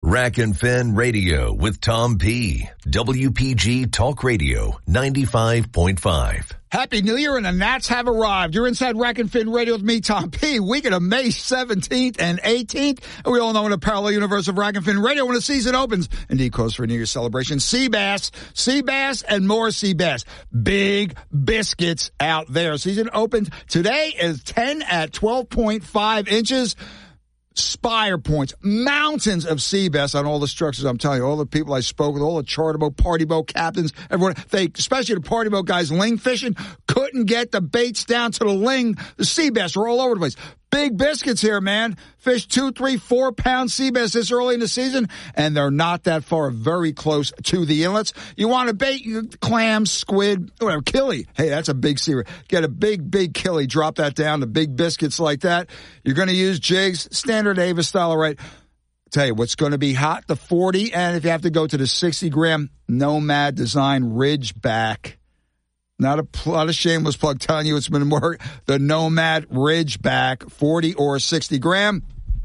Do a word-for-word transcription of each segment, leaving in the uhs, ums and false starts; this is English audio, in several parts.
Rack and Fin Radio with Tom P. W P G Talk Radio ninety-five point five. Happy New Year, and the Nats have arrived. You're inside Rack and Fin Radio with me, Tom P. Weekend of May seventeenth and eighteenth. And we all know in the parallel universe of Rack and Fin Radio when the season opens. Indeed, calls for a New Year's celebration. Sea bass, sea bass, and more sea bass. Big biscuits out there. Season opens today is ten at twelve point five inches. Spire points, mountains of sea bass on all the structures. I'm telling you, all the people I spoke with, all the charter boat, party boat captains, everyone, they, especially the party boat guys, ling fishing, couldn't get the baits down to the ling. The sea bass are all over the place. Big biscuits here, man. Fish two, three, four pound sea bass this early in the season, and they're not that far, very close to the inlets. You want to bait clams, squid, whatever, killie. Hey, that's a big sea. Get a big, big killie, drop that down to big biscuits like that. You're going to use jigs, standard Avis style, all right. I'll tell you what's going to be hot, the forty, and if you have to go to the sixty gram Nomad Design Ridgeback. Not a, not a shameless plug telling you it's been more, the Nomad Ridgeback, forty or sixty gram.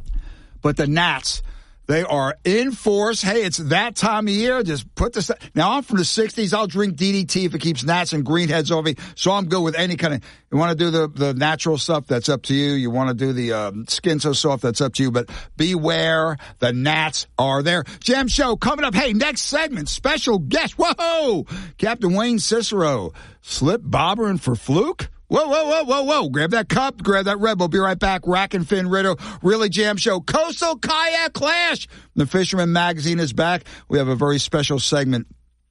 But the gnats, they are in force. Hey, it's that time of year. Just put this. Now, I'm from the sixties. I'll drink D D T if it keeps gnats and greenheads over me. So I'm good with any kind of, you want to do the, the natural stuff, that's up to you. You want to do the um, skin so soft, that's up to you. But beware, the gnats are there. Jam Show coming up. Hey, next segment, special guest. Whoa! Captain Wayne Cicero. Slip bobbering for fluke? Whoa, whoa, whoa, whoa, whoa. Grab that cup, grab that Red Bull. Be right back. Rack and Fin Radio, Really Jam Show. Coastal Kayak Clash. The Fisherman Magazine is back. We have a very special segment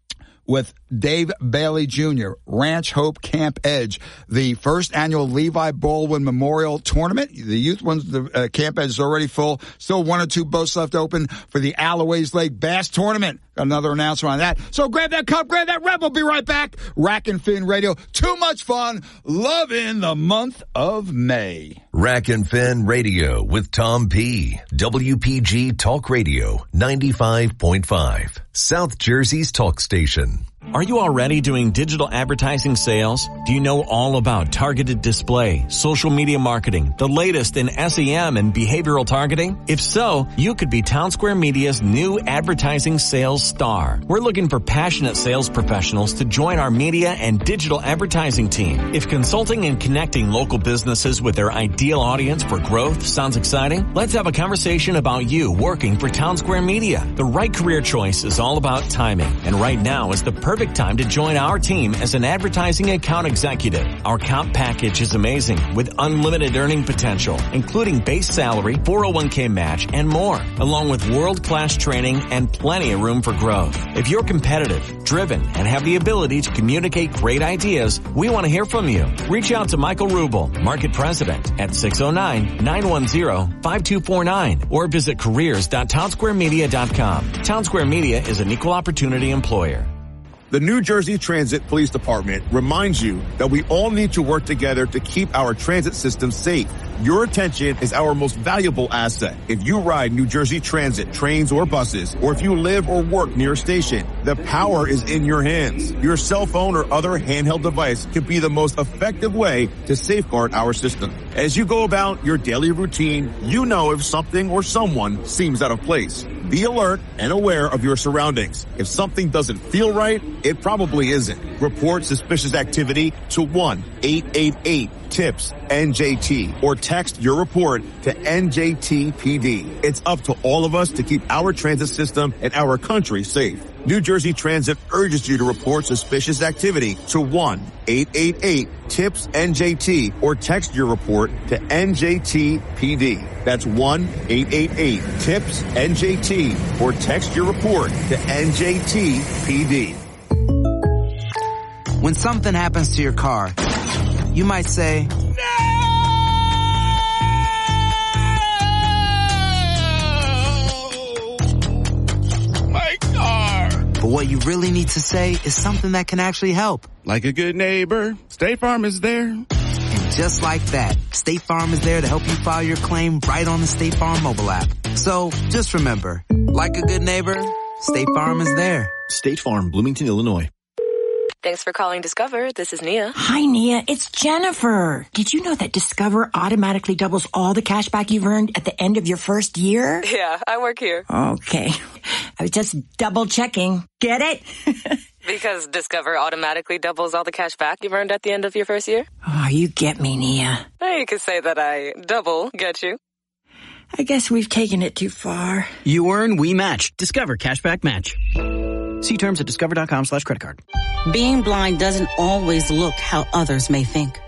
with Dave Bailey Junior, Ranch Hope Camp Edge, the first annual Levi Baldwin Memorial Tournament. The youth ones, the uh, Camp Edge is already full. Still one or two boats left open for the Alloways Lake Bass Tournament. Got another announcement on that. So grab that cup, grab that Rebel. Be right back. Rack and Fin Radio. Too much fun. Love in the month of May. Rack and Fin Radio with Tom P. W P G Talk Radio ninety-five point five. South Jersey's talk station. Are you already doing digital advertising sales? Do you know all about targeted display, social media marketing, the latest in S E M and behavioral targeting? If so, you could be Townsquare Media's new advertising sales star. We're looking for passionate sales professionals to join our media and digital advertising team. If consulting and connecting local businesses with their ideal audience for growth sounds exciting, let's have a conversation about you working for Townsquare Media. The right career choice is all about timing, and right now is the perfect time to join our team as an advertising account executive. Our comp package is amazing with unlimited earning potential, including base salary, four oh one k match, and more, along with world-class training and plenty of room for growth. If you're competitive, driven, and have the ability to communicate great ideas, we want to hear from you. Reach out to Michael Rubel, Market President, at six oh nine, nine one zero, five two four nine or visit careers dot townsquare media dot com. Townsquare Media is an equal opportunity employer. The New Jersey Transit Police Department reminds you that we all need to work together to keep our transit system safe. Your attention is our most valuable asset. If you ride New Jersey Transit, trains, or buses, or if you live or work near a station, the power is in your hands. Your cell phone or other handheld device can be the most effective way to safeguard our system. As you go about your daily routine, you know if something or someone seems out of place. Be alert and aware of your surroundings. If something doesn't feel right, it probably isn't. Report suspicious activity to one eight eight eight TIPS N J T or text your report to N J T P D. It's up to all of us to keep our transit system and our country safe. New Jersey Transit urges you to report suspicious activity to one eight eight eight TIPS N J T or text your report to N J T P D. That's one eight eight eight TIPS N J T or text your report to N J T P D. When something happens to your car, you might say, but what you really need to say is something that can actually help. Like a good neighbor, State Farm is there. And just like that, State Farm is there to help you file your claim right on the State Farm mobile app. So just remember, like a good neighbor, State Farm is there. State Farm, Bloomington, Illinois. Thanks for calling Discover. This is Nia. Hi, Nia. It's Jennifer. Did you know that Discover automatically doubles all the cash back you've earned at the end of your first year? Yeah, I work here. Okay. I was just double checking. Get it? Because Discover automatically doubles all the cash back you've earned at the end of your first year? Oh, you get me, Nia. Well, you could say that I double get you. I guess we've taken it too far. You earn, we match. Discover Cashback Match. See terms at discover.com slash credit card. Being blind doesn't always look how others may think.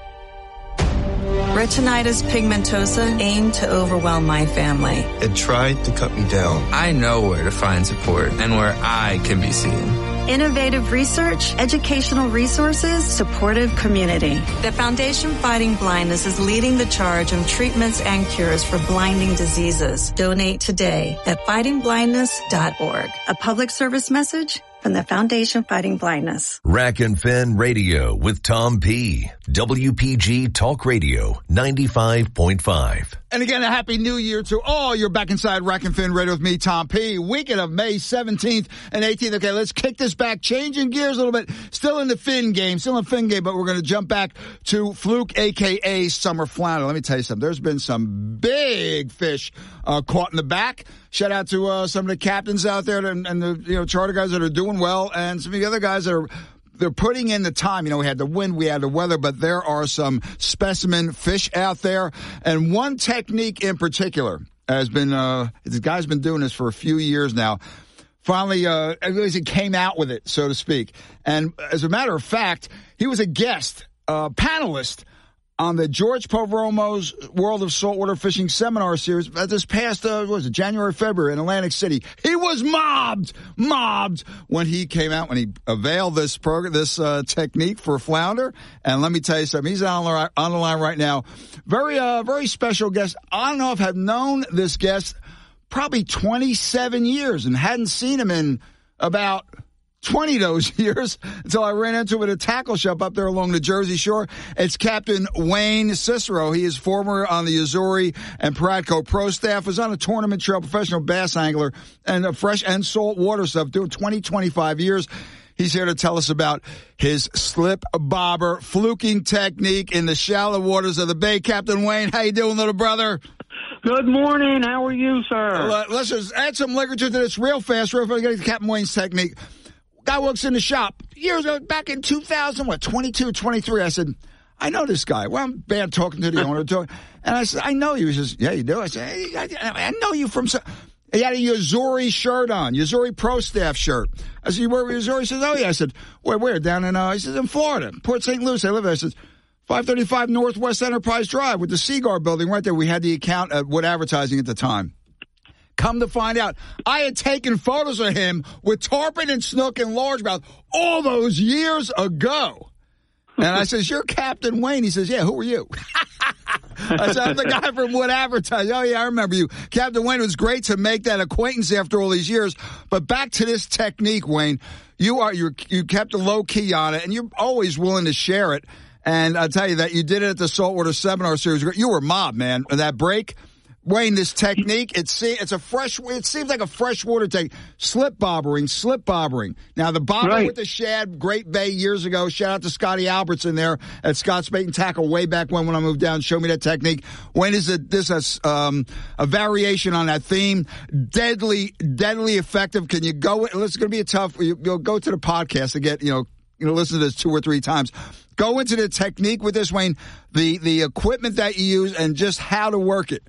Retinitis pigmentosa aimed to overwhelm my family. It tried to cut me down. I know where to find support and where I can be seen. Innovative research, educational resources, supportive community. The Foundation Fighting Blindness is leading the charge on treatments and cures for blinding diseases. Donate today at fighting blindness dot org. A public service message from the Foundation Fighting Blindness. Rack and Fin Radio with Tom P. W P G Talk Radio ninety-five point five. And again, a happy new year to all. You're back inside Rack and Fin Radio with me, Tom P. Weekend of May seventeenth and eighteenth. Okay, let's kick this back, changing gears a little bit. Still in the Fin game, still in the Fin game, but we're going to jump back to Fluke, a k a. Summer Flounder. Let me tell you something. There's been some big fish uh, caught in the back. Shout out to uh, some of the captains out there and, and the you know charter guys that are doing well, and some of the other guys that are they're putting in the time. You know, we had the wind, we had the weather, but there are some specimen fish out there, and one technique in particular has been uh, this guy's been doing this for a few years now. Finally, uh, he came out with it, so to speak, and as a matter of fact, he was a guest, uh, panelist on the George Povoromo's World of Saltwater Fishing Seminar Series at this past, uh, what was it, January, February in Atlantic City. He was mobbed, mobbed when he came out, when he availed this program, this uh, technique for flounder. And let me tell you something, he's on the, on the line right now. Very, uh, very special guest. I don't know if I've known this guest probably twenty-seven years and hadn't seen him in about twenty of those years until I ran into him at a tackle shop up there along the Jersey Shore. It's Captain Wayne Cicero. He is former on the Azuri and Pratco Pro staff, was on a tournament trail, professional bass angler, and a fresh and salt water stuff, doing twenty, twenty-five years. He's here to tell us about his slip bobber fluking technique in the shallow waters of the bay. Captain Wayne, how you doing, little brother? Good morning. How are you, sir? Well, let's just add some literature to this real fast, real fast. Get to Captain Wayne's technique. Guy works in the shop years ago, back in two thousand, what, twenty-two, twenty-three. I said, I know this guy. Well, I'm bad talking to the owner. And I said, I know you. He says, yeah, you do. I said, hey, I, I know you from... Some... He had a Yazuri shirt on, Yazuri Pro Staff shirt. I said, you work with Yazuri? He says, oh, yeah. I said, where, where? Down in, uh, he says, in Florida, Port Saint Lucie. I live there. I said, five thirty-five Northwest Enterprise Drive with the Seaguar building right there. We had the account at Wood Advertising at the time. Come to find out, I had taken photos of him with tarpon and snook and largemouth all those years ago. And I says, you're Captain Wayne. He says, yeah, who are you? I said, I'm the guy from Wood Advertising. Oh, yeah, I remember you. Captain Wayne, it was great to make that acquaintance after all these years. But back to this technique, Wayne. You are you you kept a low key on it, and you're always willing to share it. And I'll tell you that you did it at the Saltwater Seminar Series. You were mobbed, man. That break. Wayne, this technique, it's it's a fresh, it seems like a freshwater technique. Slip bobbering, slip bobbering. Now, the bobber right. with the shad, Great Bay years ago. Shout out to Scotty Albertson there at Scott's Bait and Tackle way back when when I moved down. Show me that technique. Wayne, is a, this a, um, a variation on that theme. Deadly, deadly effective. Can you go, it's going to be a tough, you, you'll go to the podcast to get, you know, you know, listen to this two or three times. Go into the technique with this, Wayne, the, the equipment that you use and just how to work it.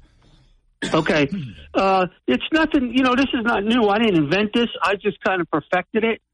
Okay. Uh, it's nothing, you know, this is not new. I didn't invent this. I just kind of perfected it.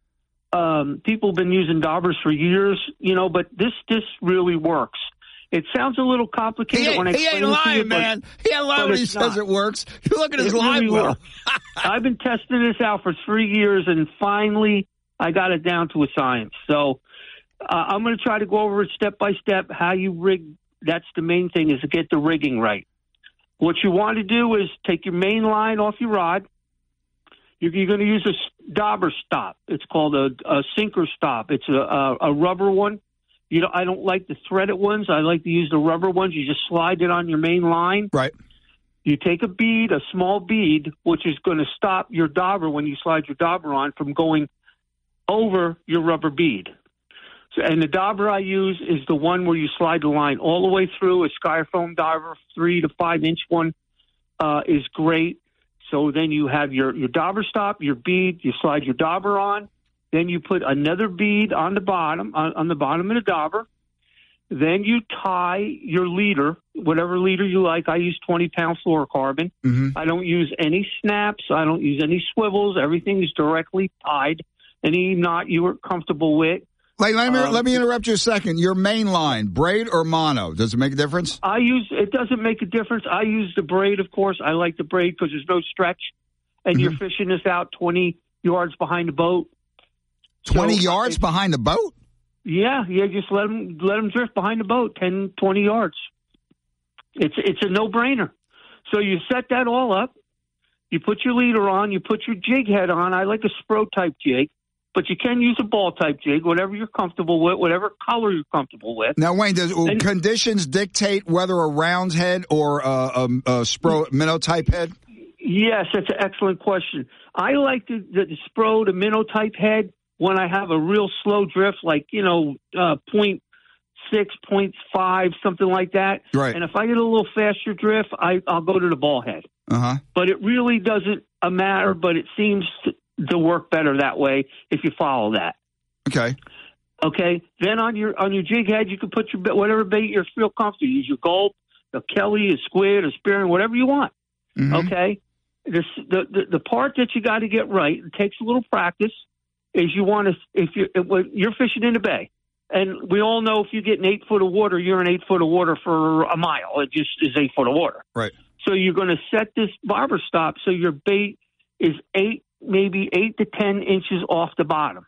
Um, people have been using daubers for years, you know, but this, this really works. It sounds a little complicated when I He explain ain't it to lying, you, man. He ain't lying when he says it works. You look at his live really well. I've been testing this out for three years, and finally I got it down to a science. So uh, I'm going to try to go over it step by step, how you rig. That's the main thing, is to get the rigging right. What you want to do is take your main line off your rod. You're, you're going to use a dauber stop. It's called a, a sinker stop. It's a, a, a rubber one. You know, I don't like the threaded ones. I like to use the rubber ones. You just slide it on your main line. Right. You take a bead, a small bead, which is going to stop your dauber when you slide your dauber on from going over your rubber bead. So, and the dauber I use is the one where you slide the line all the way through. A Skyfoam dauber, three to five inch one, uh, is great. So then you have your, your dauber stop, your bead, you slide your dauber on. Then you put another bead on the bottom, on, on the bottom of the dauber. Then you tie your leader, whatever leader you like. I use twenty pound fluorocarbon. Mm-hmm. I don't use any snaps. I don't use any swivels. Everything is directly tied. Any knot you are comfortable with. Like, let me, um, let me interrupt you a second. Your main line, braid or mono, does it make a difference? I use, it doesn't make a difference. I use the braid, of course. I like the braid because there's no stretch. And mm-hmm. you're fishing this out twenty yards behind the boat. twenty so, yards it, behind the boat? Yeah, yeah, just let them, let them drift behind the boat, ten, twenty yards. It's, it's a no-brainer. So you set that all up. You put your leader on. You put your jig head on. I like a Spro-type jig. But you can use a ball-type jig, whatever you're comfortable with, whatever color you're comfortable with. Now, Wayne, does and, conditions dictate whether a round head or a, a, a Spro minnow-type head? Yes, that's an excellent question. I like the, the, the Spro, the minnow-type head, when I have a real slow drift, like, you know, uh, point six, point five, something like that. Right. And if I get a little faster drift, I, I'll go to the ball head. Uh-huh. But it really doesn't uh, matter, but it seems to, to work better that way if you follow that. Okay. Okay. Then on your on your jig head, you can put your whatever bait you feel comfortable. Use your gulp, a kelly, a squid, a spearmint, whatever you want. Mm-hmm. Okay. This, the, the the part that you got to get right, it takes a little practice, is you want to if you if you're fishing in the bay, and we all know if you get an eight foot of water, you're in eight foot of water for a mile. It just is eight foot of water. Right. So you're going to set this bobber stop so your bait is eight. maybe eight to ten inches off the bottom.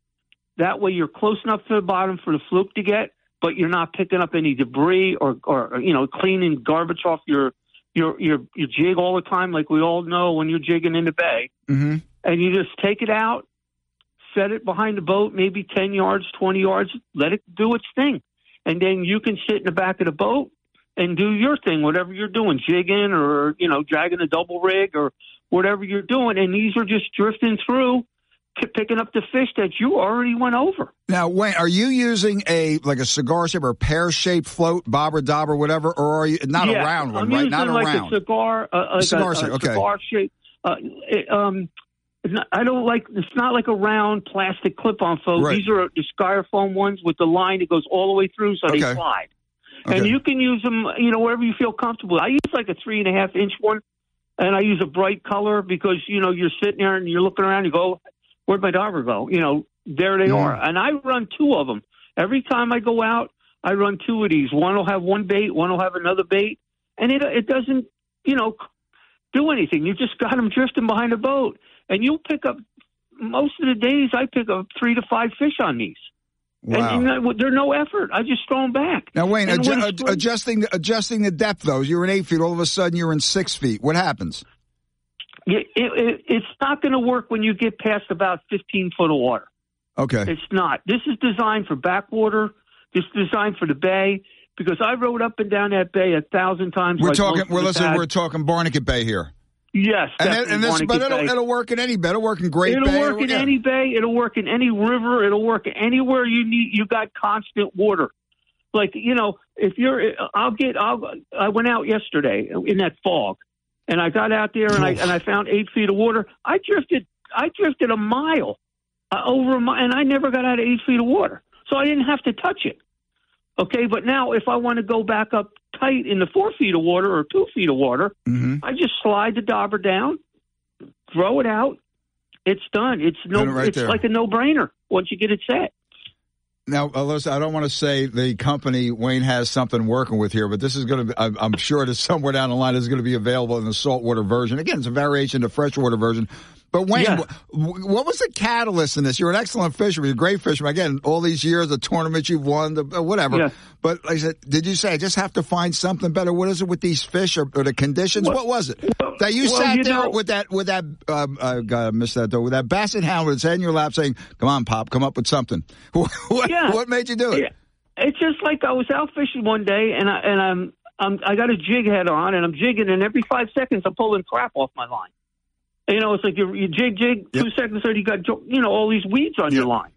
That way you're close enough to the bottom for the fluke to get, but you're not picking up any debris or, or you know, cleaning garbage off your, your, your, your jig all the time, like we all know when you're jigging in the bay. Mm-hmm. And you just take it out, set it behind the boat, maybe ten yards, twenty yards, let it do its thing. And then you can sit in the back of the boat and do your thing, whatever you're doing, jigging or, you know, dragging a double rig or whatever you're doing, and these are just drifting through, picking up the fish that you already went over. Now, Wayne, are you using a like a cigar shape or pear-shaped float, bobber, dauber, whatever, or are you not yeah, a round one, I'm right? Using Not a like round. A cigar, uh, like cigar a, shape. a Okay. Cigar shape. Uh, it, um, it's not, I don't like. It's not like a round plastic clip-on float. Right. These are the styrofoam ones with the line that goes all the way through, so Okay. they slide. Okay. And you can use them, you know, wherever you feel comfortable. I use like a three and a half inch one. And I use a bright color because, you know, you're sitting there and you're looking around, you go, where'd my dauber go? You know, there they mm. are. And I run two of them. Every time I go out, I run two of these. One will have one bait, one will have another bait. And it it doesn't, you know, do anything. You just got them drifting behind the boat. And you'll pick up, most of the days I pick up three to five fish on these. Wow. And, and they're no effort. I just throw them back. Now, Wayne, adju- when ad- adjusting, adjusting the depth, though, you're in eight feet. All of a sudden, you're in six feet. What happens? It, it, it's not going to work when you get past about fifteen foot of water. Okay. It's not. This is designed for backwater. This is designed for the bay because I rode up and down that bay a thousand times. We're like talking. We're listening. Had. We're talking Barnegat Bay here. Yes, and, it, and this, but it'll, it'll work in any bay. It'll work in Great it'll Bay. It'll work in yeah. any bay. It'll work in any river. It'll work anywhere you need. You got constant water. Like, you know, if you're, I'll get. I'll. I went out yesterday in that fog, and I got out there and I and I found eight feet of water. I drifted. I drifted a mile uh, over a mile, and I never got out of eight feet of water, so I didn't have to touch it. Okay, but now if I want to go back up tight in the four feet of water or two feet of water, mm-hmm. I just slide the dauber down, throw it out. It's done. It's no. It right it's there. like a no-brainer once you get it set. Now, Alyssa, I don't want to say the company Wayne has something working with here, but this is going to be, I'm sure that somewhere down the line is going to be available in the saltwater version. Again, it's a variation of the freshwater version. But Wayne, yeah. w- what was the catalyst in this? You're an excellent fisherman, you're a great fisherman. Again, all these years, the tournaments you've won, the, whatever. Yeah. But like I said, did you say I just have to find something better? What is it with these fish or, or the conditions? Well, what was it well, that you well, sat you there know, with that with that? Um, I gotta miss that though. With that basset hound with its head in your lap, saying, "Come on, Pop, come up with something." what, yeah. what made you do it? Yeah. It's just like I was out fishing one day, and I and I'm, I'm I got a jig head on, and I'm jigging, and every five seconds I'm pulling crap off my line. You know, it's like you, you jig, jig, yep. two seconds later you got, you know, all these weeds on yep. your line.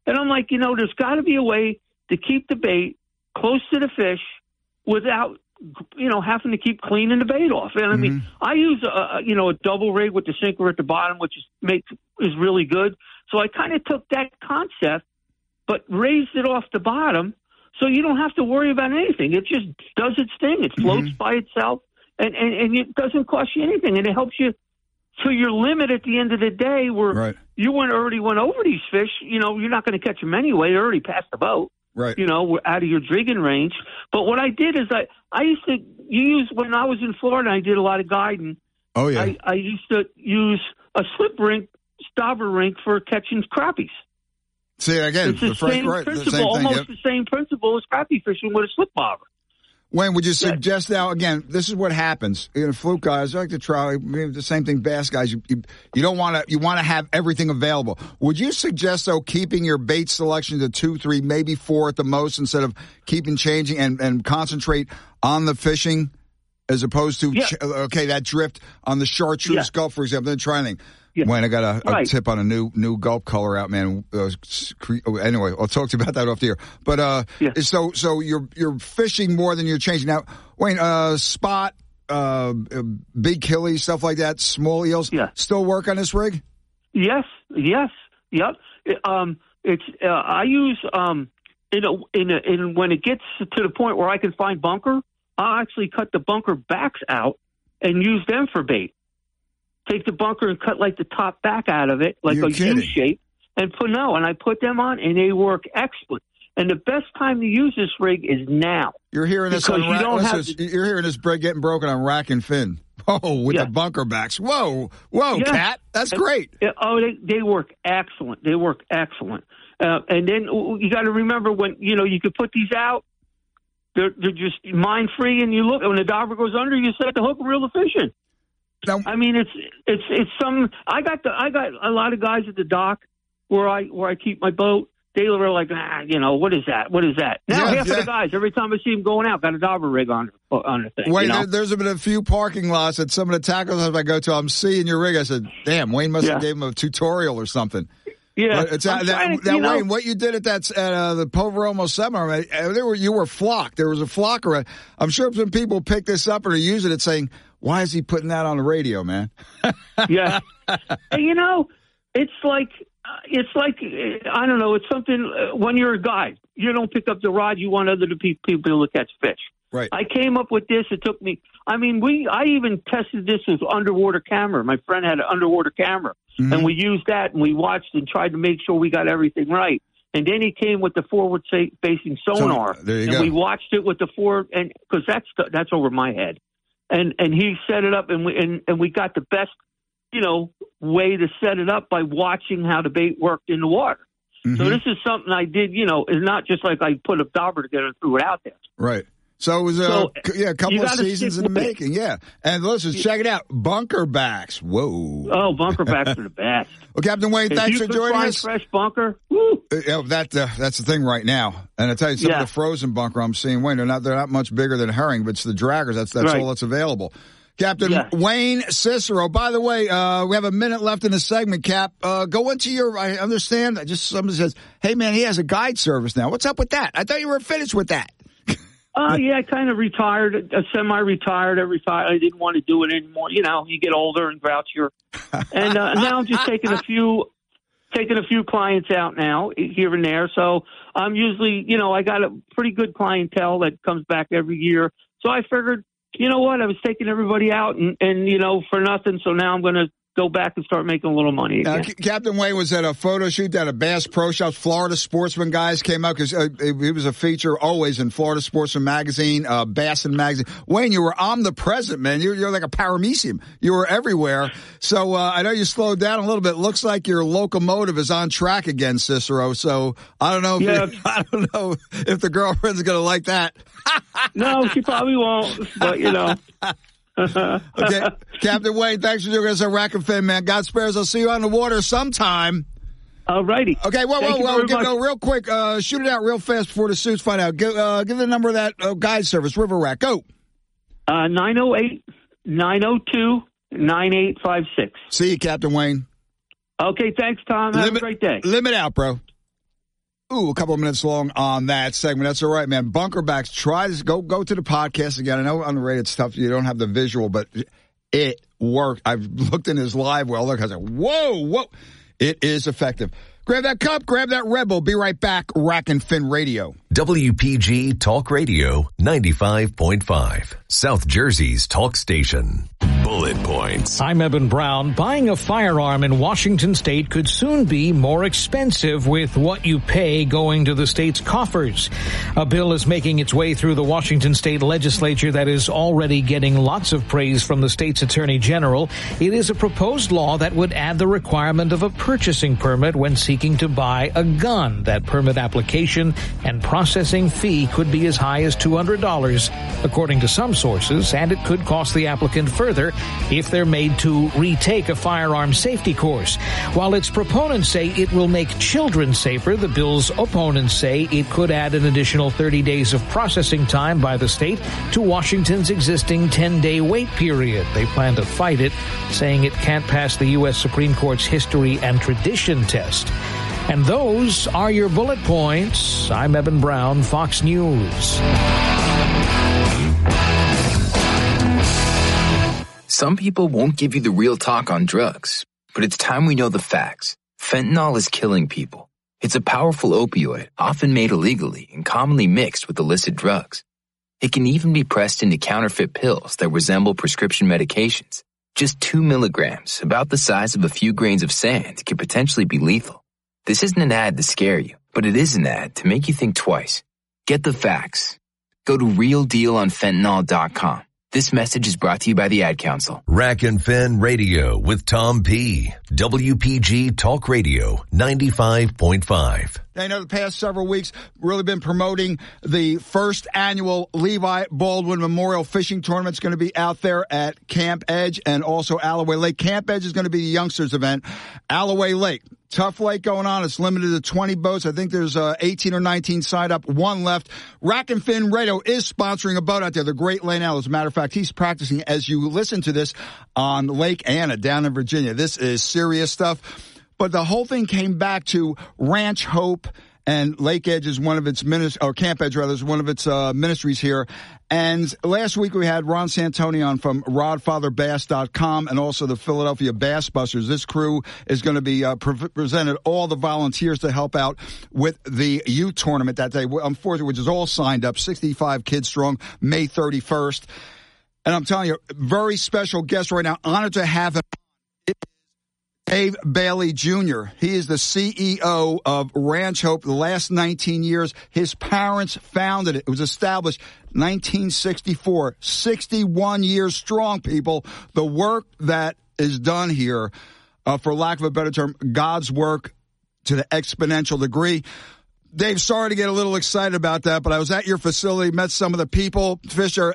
And I'm like, you know, there's got to be a way to keep the bait close to the fish without, you know, having to keep cleaning the bait off. And I mm-hmm. mean, I use a, you know, a double rig with the sinker at the bottom, which is makes is really good. So I kind of took that concept, but raised it off the bottom, so you don't have to worry about anything. It just does its thing. It floats mm-hmm. by itself, and, and, and it doesn't cost you anything, and it helps you to your limit at the end of the day where right. you went already went over these fish. You know, you're not going to catch them anyway. They're already past the boat. Right. You know, we're out of your jigging range. But what I did is I, I used to use, when I was in Florida, I did a lot of guiding. Oh, yeah. I, I used to use a slip rink, stobber rink for catching crappies. See, again, it's the, the same first, right, principle, the same thing, almost yep. the same principle as crappie fishing with a slip bobber. Wayne, would you suggest now, again, this is what happens. You know, fluke guys, I like to try, maybe the same thing, bass guys, you, you, you don't want to, you want to have everything available. Would you suggest, though, keeping your bait selection to two, three, maybe four at the most instead of keeping changing and, and concentrate on the fishing as opposed to, yeah. ch- okay, that drift on the chartreuse yeah. gulp, for example, then try anything. Yeah. Wayne, I got a, a right. tip on a new new gulp color out, man. Uh, anyway, I'll talk to you about that off the air. But uh, yeah. so so you're you're fishing more than you're changing. Now, Wayne, uh, spot, uh, big killies, stuff like that, small eels, yeah. still work on this rig? Yes, yes, yep. It, um, it's uh, I use um, in a, in a, in when it gets to the point where I can find bunker, I actually cut the bunker backs out and use them for bait. Take the bunker and cut like the top back out of it, like You're a kidding. U shape, and put no. And I put them on, and they work excellent. And the best time to use this rig is now. You're hearing this on you rack, don't have listen, to, you're hearing this break getting broken on Rack and Fin. Oh, with yeah. the bunker backs. Whoa, whoa, yeah. Cat, that's and, great. Oh, they they work excellent. They work excellent. Uh, and then you got to remember when you know you could put these out. They're they're just mind free, and you look when the dobber goes under, you set the hook and reel the fish in. Now, I mean, it's it's it's some. I got the I got a lot of guys at the dock where I where I keep my boat. They were like, ah, you know, what is that? What is that? Now yeah, half yeah. of the guys, every time I see them going out, got a dobber rig on on the thing. Wayne, you know? there, there's been a few parking lots at some of the tackle houses I go to. I'm seeing your rig. I said, damn, Wayne must yeah. have gave him a tutorial or something. Yeah, but it's, uh, that, to, that know, Wayne, what you did at that at uh, the Poveromo seminar, man, there were you were flocked. There was a flock around. I'm sure some people pick this up and are using it, saying, "Why is he putting that on the radio, man?" yeah, and, you know, it's like it's like I don't know. It's something uh, when you're a guide, you don't pick up the rod. You want other people to catch fish. Right. I came up with this. It took me. I mean, we. I even tested this with underwater camera. My friend had an underwater camera. Mm-hmm. And we used that, and we watched and tried to make sure we got everything right. And then he came with the forward-facing sonar, so, there you and go. we watched it with the forward, and because that's that's over my head. And and he set it up, and we and, and we got the best, you know, way to set it up by watching how the bait worked in the water. Mm-hmm. So this is something I did, you know, it's not just like I put a dobber together and threw it out there. Right. So it was a so, yeah, a couple of seasons in the making, it. yeah. And listen, check it out, bunker backs. Whoa! Oh, bunker backs are the best. Well, Captain Wayne, if thanks you for joining find us. Fresh bunker, woo. Uh, yeah, that uh, that's the thing right now. And I tell you, some yeah. of the frozen bunker I'm seeing, Wayne, they're not they're not much bigger than herring, but it's the draggers. That's that's right. all that's available. Captain yeah. Wayne Cicero. By the way, uh, we have a minute left in the segment, Cap. Uh, go into your. I understand. Just somebody says, "Hey, man, he has a guide service now. What's up with that? I thought you were finished with that." Oh, uh, yeah, I kind of retired, uh, semi-retired. I retired. I didn't want to do it anymore. You know, you get older and grouchier. And uh, now I'm just taking a few taking a few clients out now, here and there. So I'm usually, you know, I got a pretty good clientele that comes back every year. So I figured, you know what, I was taking everybody out and, and you know, for nothing. So now I'm going to go back and start making a little money again. Now, C- Captain Wayne was at a photo shoot down at Bass Pro Shops. Florida Sportsman guys came out because uh, he was a feature always in Florida Sportsman magazine, uh, Bassin magazine. Wayne, you were omnipresent, man. You're, you're like a paramecium. You were everywhere. So uh, I know you slowed down a little bit. Looks like your locomotive is on track again, Cicero. So I don't know if yeah. I don't know if the girlfriend's going to like that. No, she probably won't. But you know. Okay, Captain Wayne, thanks for doing us on Rack and Fin, man. God spares. I'll see you on the water sometime. All righty. Okay, whoa, Thank whoa, you whoa. very Give, much. no, real quick, uh, shoot it out real fast before the suits find out. Give, uh, give the number of that uh, guide service, River Rack. Go. Uh, nine oh eight, nine oh two, nine eight five six. See you, Captain Wayne. Okay, thanks, Tom. Have limit, a great day. Limit out, bro. Ooh, a couple of minutes long on that segment. That's all right, man. Bunkerbacks, try to go go to the podcast again. I know underrated stuff, you don't have the visual, but it worked. I've looked in his live well. Look, I said, whoa, whoa. It is effective. Grab that cup, grab that Red Bull. Be right back. Rack and Fin Radio. W P G Talk Radio ninety-five point five. South Jersey's talk station. Bullet points. I'm Eben Brown. Buying a firearm in Washington state could soon be more expensive with what you pay going to the state's coffers. A bill is making its way through the Washington state legislature that is already getting lots of praise from the state's attorney general. It is a proposed law that would add the requirement of a purchasing permit when seeking to buy a gun. That permit application and processing fee could be as high as two hundred dollars, according to some sources, and it could cost the applicant further if they're made to retake a firearm safety course. While its proponents say it will make children safer, the bill's opponents say it could add an additional thirty days of processing time by the state to Washington's existing ten-day wait period. They plan to fight it, saying it can't pass the U S Supreme Court's history and tradition test. And those are your bullet points. I'm Eben Brown, Fox News. Some people won't give you the real talk on drugs, but it's time we know the facts. Fentanyl is killing people. It's a powerful opioid, often made illegally and commonly mixed with illicit drugs. It can even be pressed into counterfeit pills that resemble prescription medications. Just two milligrams, about the size of a few grains of sand, can potentially be lethal. This isn't an ad to scare you, but it is an ad to make you think twice. Get the facts. Go to real deal on fentanyl dot com. This message is brought to you by the Ad Council. Rack and Fin Radio with Tom P. W P G Talk Radio ninety-five point five. I know the past several weeks really been promoting the first annual Levi Baldwin Memorial Fishing Tournament. It's going to be out there at Camp Edge and also Alloway Lake. Camp Edge is going to be the youngsters event. Alloway Lake, tough lake going on. It's limited to twenty boats. I think there's uh, eighteen or nineteen signed up, one left. Rack and Fin Radio is sponsoring a boat out there, the Great Lane Owl. As a matter of fact, he's practicing as you listen to this on Lake Anna down in Virginia. This is serious stuff. But the whole thing came back to Ranch Hope, and Lake Edge is one of its ministries, or Camp Edge rather, is one of its uh, ministries here. And last week we had Ron Santoni on from rod father bass dot com and also the Philadelphia Bass Busters. This crew is going to be uh, pre- presented all the volunteers to help out with the youth tournament that day, unfortunately, which is all signed up, sixty-five kids strong, May thirty-first. And I'm telling you, very special guest right now, honored to have him. Dave Bailey Junior He is the C E O of Ranch Hope. The last nineteen years, his parents founded it. It was established nineteen sixty-four, sixty-one years strong, people. The work that is done here, uh, for lack of a better term, God's work to the exponential degree. Dave, sorry to get a little excited about that, but I was at your facility, met some of the people. Fisher,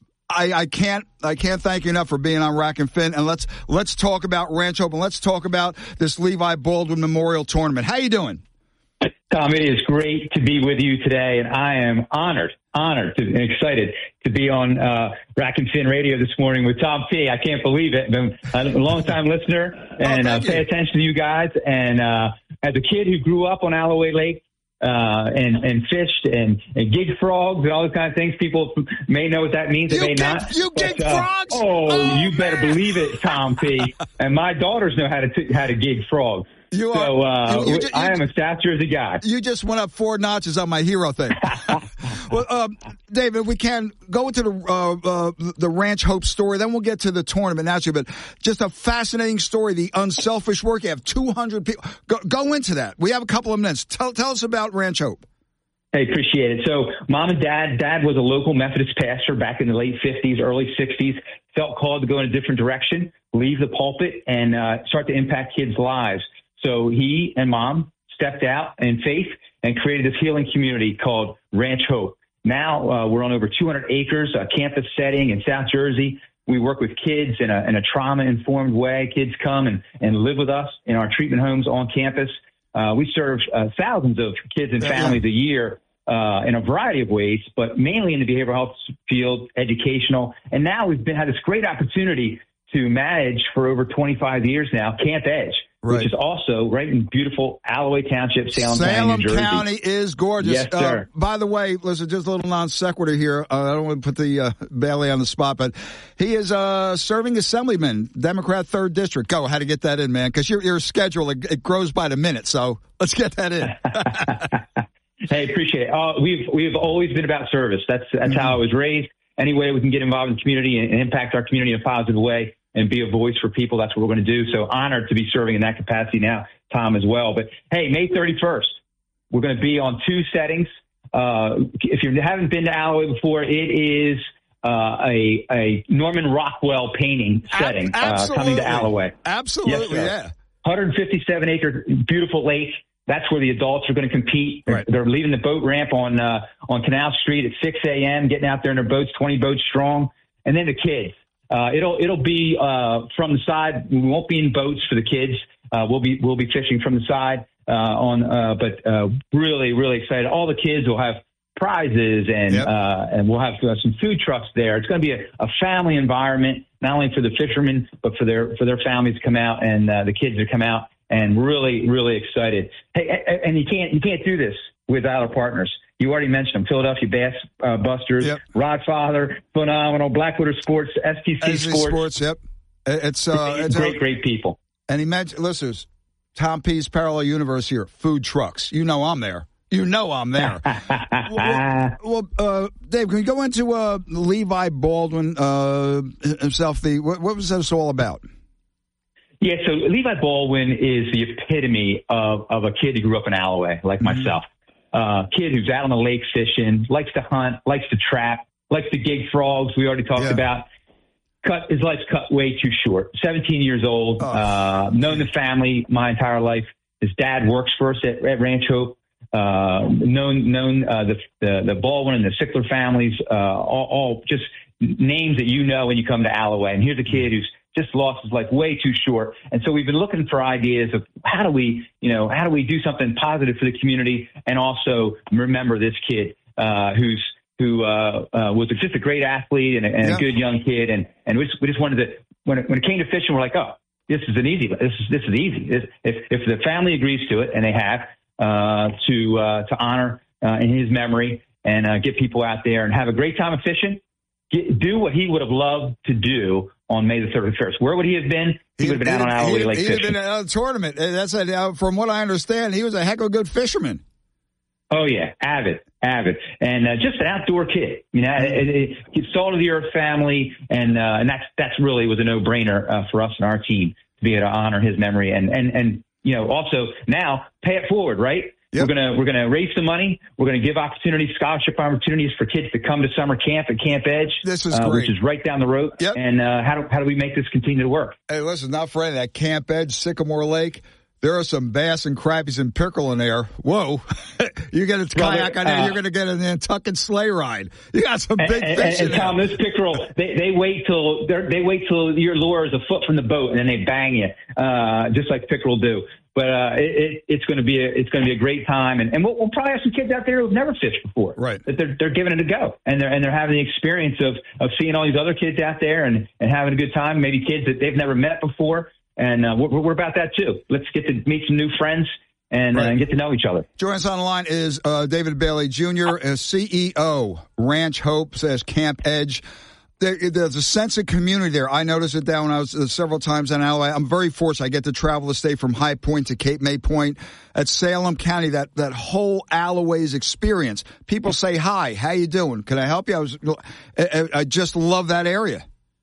I, I can't I can't thank you enough for being on Rack and Fin, and let's let's talk about Ranch Hope, and let's talk about this Levi Baldwin Memorial Tournament. How you doing? Tom, it is great to be with you today, and I am honored, honored to, and excited to be on uh, Rack and Fin Radio this morning with Tom P. I can't believe it. I'm a long-time listener, and oh, uh, pay attention to you guys. And uh, as a kid who grew up on Alloway Lake, Uh, and, and fished and, and gig frogs and all those kind of things. People may know what that means, they may gig, not. You but, gig uh, frogs? Oh, oh you man. better believe it, Tom P. And my daughters know how to t- how to gig frogs. You so are, uh, you, you, you, I am a South Jersey guy. You just went up four notches on my hero thing. Well, um, David, we can go into the uh, uh, the Ranch Hope story. Then we'll get to the tournament naturally. But just a fascinating story. The unselfish work. You have two hundred people. Go, go into that. We have a couple of minutes. Tell tell us about Ranch Hope. Hey, appreciate it. So mom and dad, dad was a local Methodist pastor back in the late fifties, early sixties, felt called to go in a different direction, leave the pulpit and uh, start to impact kids' lives. So he and mom stepped out in faith and created this healing community called Ranch Hope. Now uh, we're on over two hundred acres, a campus setting in South Jersey. We work with kids in a, in a trauma-informed way. Kids come and, and live with us in our treatment homes on campus. Uh, we serve uh, thousands of kids and families a year uh, in a variety of ways, but mainly in the behavioral health field, educational. And now we've been had this great opportunity to manage for over twenty-five years now, Camp Edge, right. which is also right in beautiful Alloway Township, Salem, Salem County, New Jersey. County is gorgeous. Yes, sir. Uh, by the way, listen, just a little non sequitur here. Uh, I don't want to put the uh, Bailey on the spot, but he is uh, serving assemblyman, Democrat third District. Go, how to get that in, man, because your, your schedule, it, it grows by the minute, so let's get that in. Hey, appreciate it. Uh, we've we've always been about service. That's that's mm-hmm. how I was raised. Any way we can get involved in the community and, and impact our community in a positive way and be a voice for people, that's what we're going to do. So honored to be serving in that capacity now, Tom, as well. But hey, May thirty-first, we're going to be on two settings. Uh, if you haven't been to Alloway before, it is uh, a a Norman Rockwell painting setting uh, coming to Alloway. Absolutely, yes, yeah. one hundred fifty-seven acre beautiful lake. That's where the adults are going to compete. Right. They're leaving the boat ramp on uh, on Canal Street at six a.m., getting out there in their boats, twenty boats strong. And then the kids. Uh, it'll it'll be uh, from the side. We won't be in boats for the kids. Uh, we'll be we'll be fishing from the side uh, on. Uh, but uh, really really excited. All the kids will have prizes and yep. uh, and we'll have uh, some food trucks there. It's going to be a, a family environment, not only for the fishermen but for their for their families to come out and uh, the kids to come out. And really, really excited. Hey, and you can't you can't do this without our partners. You already mentioned them: Philadelphia Bass uh, Busters, yep. Rodfather, phenomenal, Blackwater Sports, S T C Sports. Sports. Yep, it's uh, it's, it's great, a, great people. And he mentioned, listeners, Tom P's Parallel Universe here, food trucks. You know I'm there. You know I'm there. well, well uh, Dave, can we go into uh, Levi Baldwin uh, himself? The what, what was this all about? Yeah, so Levi Baldwin is the epitome of, of a kid who grew up in Alloway, like mm-hmm. myself. Uh, kid who's out on the lake fishing, likes to hunt, likes to trap, likes to gig frogs, we already talked yeah. about. Cut His life's cut way too short. seventeen years old, oh. uh, known the family my entire life. His dad works for us at, at Ranch Hope. Uh, known known uh, the, the, the Baldwin and the Sickler families, uh, all, all just names that you know when you come to Alloway. And here's a kid who's just lost his life way too short. And so we've been looking for ideas of how do we, you know, how do we do something positive for the community and also remember this kid uh, who's who uh, uh, was just a great athlete and, a, and yeah. a good young kid. And, and we, just, we just wanted to, when it, when it came to fishing, we're like, oh, this is an easy, this is, this is easy. This, if, if the family agrees to it, and they have, uh, to, uh, to honor uh, in his memory and uh, get people out there and have a great time of fishing, get, do what he would have loved to do on May the thirty-first. Where would he have been? He, he would have been out on Alloway Lake fishing. He would have been at a tournament. That's a, from what I understand, he was a heck of a good fisherman. Oh, yeah. Avid, avid. And uh, just an outdoor kid. You know, it, it, it, salt of the earth family. And uh, and that's that's really was a no-brainer uh, for us and our team to be able to honor his memory. And, and, and you know, also now pay it forward, right? Yep. We're gonna we're gonna raise some money. We're gonna give opportunities, scholarship opportunities for kids to come to summer camp at Camp Edge, this is uh, great. which is right down the road. Yep. And uh, how do how do we make this continue to work? Hey, listen, not for anything. That Camp Edge, Sycamore Lake, there are some bass and crappies and pickerel in there. Whoa! You get a kayak on there, uh, you're gonna get a Nantucket sleigh ride. You got some big and, fish and, in and Tom, there. this pickerel, they they wait till they wait till your lure is a foot from the boat, and then they bang you, uh, just like pickerel do. But uh, it, it, it's going to be a, it's going to be a great time, and, and we'll, we'll probably have some kids out there who've never fished before. Right. That they're they're giving it a go, and they're and they're having the experience of, of seeing all these other kids out there and, and having a good time. Maybe kids that they've never met before, and uh, we're, we're about that too. Let's get to meet some new friends and, right. uh, and get to know each other. Joining us on the line is uh, David Bailey Junior, as C E O, Ranch Hope, says Camp Edge. There, there's a sense of community there. I noticed it down when I was uh, several times in Alloway. I'm very fortunate. I get to travel the state from High Point to Cape May Point at Salem County. That that whole Alloway's experience. People say hi. How you doing? Can I help you? I was. I, I just love that area.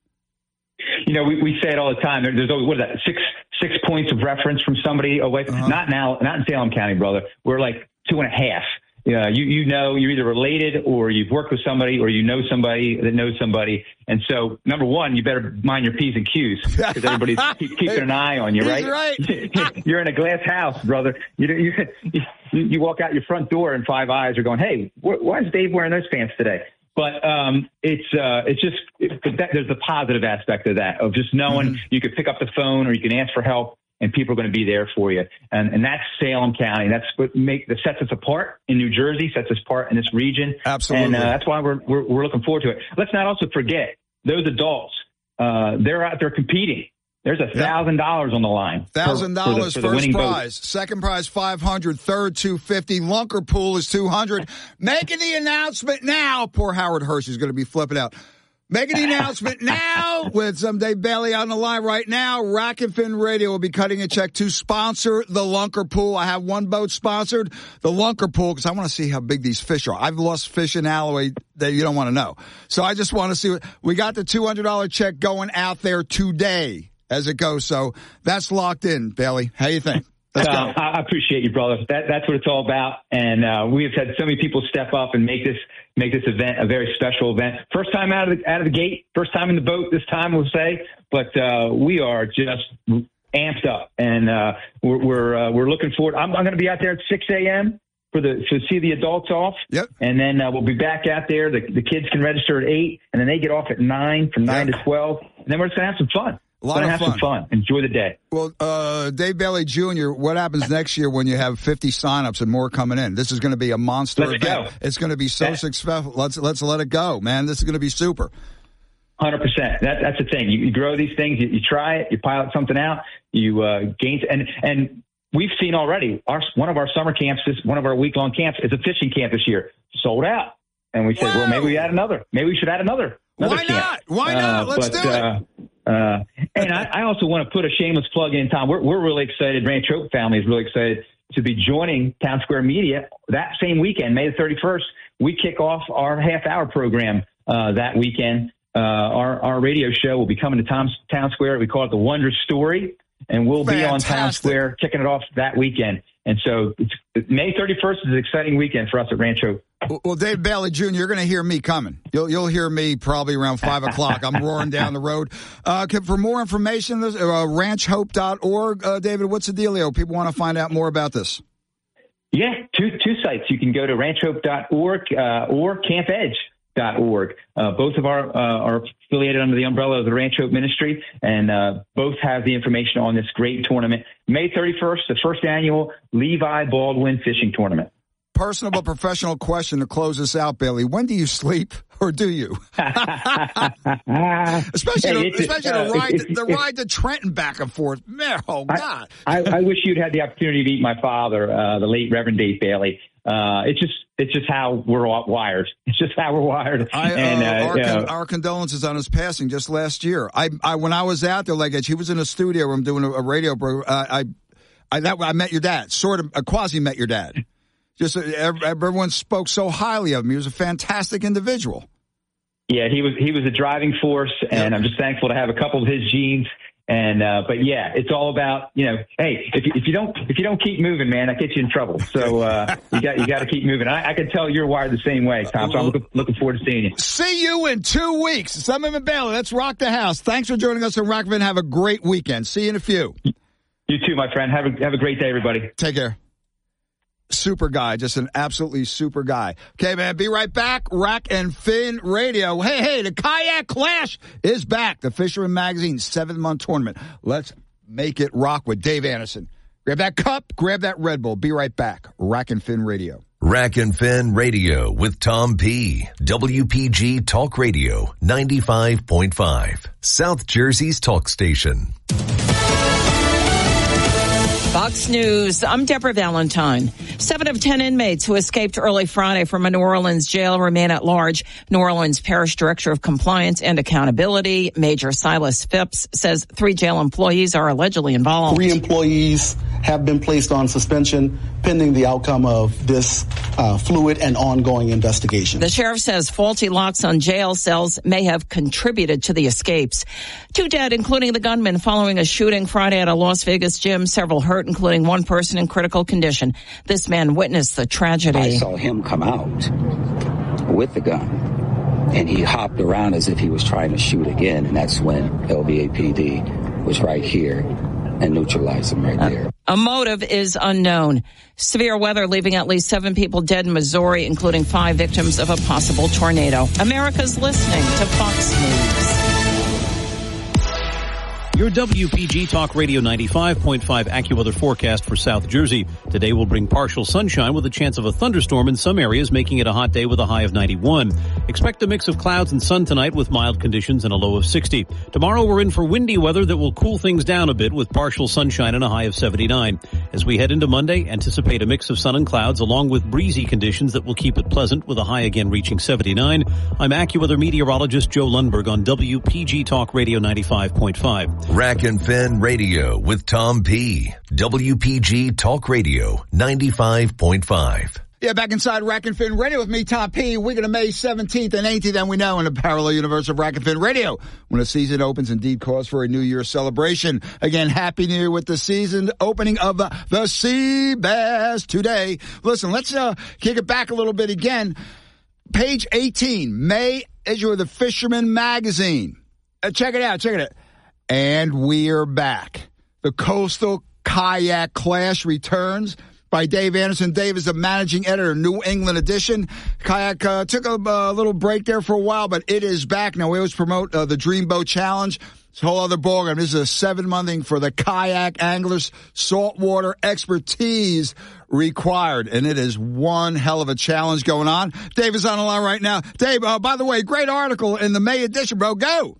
You know, we, we say it all the time. There, there's always, what is that? Six six points of reference from somebody away. Uh-huh. Not now. Not in Salem County, brother. We're like two and a half. Yeah, you, you know, you're either related or you've worked with somebody or you know somebody that knows somebody. And so, number one, you better mind your P's and Q's because everybody's keep, keeping an eye on you, He's right? right. You're in a glass house, brother. You, you you you walk out your front door and five eyes are going, hey, wh- why is Dave wearing those pants today? But um, it's uh, it's just it, that, there's the positive aspect of that, of just knowing mm-hmm. you could pick up the phone or you can ask for help. And people are going to be there for you. And, and that's Salem County. That's what make that sets us apart in New Jersey, sets us apart in this region. Absolutely. And uh, that's why we're, we're, we're looking forward to it. Let's not also forget those adults. Uh, they're out there competing. There's a thousand dollars on the line. Thousand dollars first prize. Boat. Second prize five hundred. Third two fifty. Lunker pool is two hundred. Making the announcement now. Poor Howard Hirsch is going to be flipping out. Making the announcement now with some Dave Bailey on the line right now. Rack and Fin Radio will be cutting a check to sponsor the Lunker Pool. I have one boat sponsored, the Lunker Pool, because I want to see how big these fish are. I've lost fish in Alloway that you don't want to know. So I just want to see what we got the two hundred dollars check going out there today as it goes. So that's locked in, Bailey. How you think? Let's uh, go. I appreciate you, brother. That, that's what it's all about. And uh, we have had so many people step up and make this make this event a very special event. First time out of the, out of the gate, first time in the boat this time, we'll say. But uh, we are just amped up, and uh, we're we're, uh, we're looking forward. I'm, I'm going to be out there at six a.m. for the to see the adults off. Yep. And then uh, we'll be back out there. The, the kids can register at eight, and then they get off at nine, from nine yep. to twelve. And then we're just going to have some fun. A lot of have fun. some fun. Enjoy the day. Well, uh, Dave Bailey Junior, what happens next year when you have fifty signups and more coming in? This is going to be a monster Let's event. Go. It's going to be so that, successful. Let's let's let it go, man. This is going to be super. one hundred percent. That, that's the thing. You, you grow these things. You, you try it. You pilot something out. You uh, gain. And and we've seen already, our one of our summer camps, this, one of our week-long camps, is a fishing camp this year. Sold out. And we said, Whoa. well, maybe we add another. Maybe we should add another. another Why camp. not? Why not? Uh, Let's but, do it. Uh, Uh, and I, I also want to put a shameless plug in, Tom. We're, we're really excited. Ranch Hope family is really excited to be joining Town Square Media that same weekend, May the thirty-first. We kick off our half-hour program uh, that weekend. Uh, our, our radio show will be coming to Tom's, Town Square. We call it The Wondrous Story, and we'll Fantastic. be on Town Square kicking it off that weekend. And so it's, May thirty-first is an exciting weekend for us at Ranch Hope. Well, Dave Bailey Junior, you're going to hear me coming. You'll you'll hear me probably around five o'clock. I'm roaring down the road. Uh, can, for more information, uh, ranch hope dot org. Uh, David, what's the dealio? People want to find out more about this. Yeah, two two sites. You can go to ranch hope dot org uh, or camp edge dot org. Uh, both of our uh, are affiliated under the umbrella of the Ranch Hope Ministry, and uh, both have the information on this great tournament. May thirty-first, the first annual Levi Baldwin Fishing Tournament. Personal but professional question to close this out, Bailey. When do you sleep, or do you? especially hey, the, especially uh, the ride, it's, the it's, ride to Trenton back and forth. Man, oh God! I, I, I wish you'd had the opportunity to meet my father, uh, the late Reverend Dave Bailey. Uh, it's just it's just how we're wired. It's just how we're wired. I, uh, and, uh, our, you know, con- our condolences on his passing just last year. I, I when I was out there, like he was in a studio room doing a, a radio program. Uh, I, I that I met your dad, sort of, uh, quasi met your dad. Just uh, everyone spoke so highly of him. He was a fantastic individual. Yeah, he was he was a driving force, and yep. I'm just thankful to have a couple of his genes. And uh, but yeah, it's all about, you know, hey, if you, if you don't if you don't keep moving, man, that gets you in trouble. So uh, you got you got to keep moving. I, I can tell you're wired the same way, Tom. So I'm looking, looking forward to seeing you. See you in two weeks. Summon and Bailey. Let's rock the house. Thanks for joining us on Rockfin. Have a great weekend. See you in a few. You too, my friend. Have a have a great day, everybody. Take care. Super guy, just an absolutely super guy. Okay, man, be right back. Rack and Fin Radio. Hey, hey, the Kayak Clash is back. The Fisherman Magazine seventh-month tournament. Let's make it rock with Dave Anderson. Grab that cup, grab that Red Bull. Be right back. Rack and Fin Radio. Rack and Fin Radio with Tom P. W P G Talk Radio, ninety-five point five. South Jersey's talk station. Fox News, I'm Deborah Valentine. Seven of ten inmates who escaped early Friday from a New Orleans jail remain at large. New Orleans Parish Director of Compliance and Accountability, Major Silas Phipps, says three jail employees are allegedly involved. Three employees have been placed on suspension pending the outcome of this uh, fluid and ongoing investigation. The sheriff says faulty locks on jail cells may have contributed to the escapes. Two dead, including the gunman, following a shooting Friday at a Las Vegas gym. Several hurt, including one person in critical condition. This man witnessed the tragedy. I saw him come out with the gun, and he hopped around as if he was trying to shoot again, and that's when L V A P D was right here and neutralized him right there. A motive is unknown. Severe weather leaving at least seven people dead in Missouri, including five victims of a possible tornado. America's listening to Fox News. Your W P G Talk Radio ninety-five point five AccuWeather forecast for South Jersey. Today will bring partial sunshine with a chance of a thunderstorm in some areas, making it a hot day with a high of ninety-one. Expect a mix of clouds and sun tonight with mild conditions and a low of sixty. Tomorrow we're in for windy weather that will cool things down a bit with partial sunshine and a high of seventy-nine. As we head into Monday, anticipate a mix of sun and clouds along with breezy conditions that will keep it pleasant with a high again reaching seventy-nine. I'm AccuWeather meteorologist Joe Lundberg on W P G Talk Radio ninety-five point five. Rack and Fin Radio with Tom P. W P G Talk Radio ninety-five point five. Yeah, back inside Rack and Fin Radio with me, Tom P. Week of May seventeenth and eighteenth, and we know in the parallel universe of Rack and Fin Radio, when the season opens, indeed cause for a New Year celebration. Again, Happy New Year with the season opening of the, the Sea Bass today. Listen, let's uh, kick it back a little bit again. Page eighteen, May issue of the Fisherman Magazine. Uh, check it out, check it out. And we're back. The Coastal Kayak Clash returns by Dave Anderson. Dave is the managing editor, New England edition. Kayak uh, took a uh, little break there for a while, but it is back. Now, we always promote uh, the Dreamboat Challenge. It's a whole other ballgame. This is a seven-month thing for the kayak anglers, saltwater expertise required, and it is one hell of a challenge going on. Dave is on the line right now. Dave, uh, by the way, great article in the May edition, bro. Go!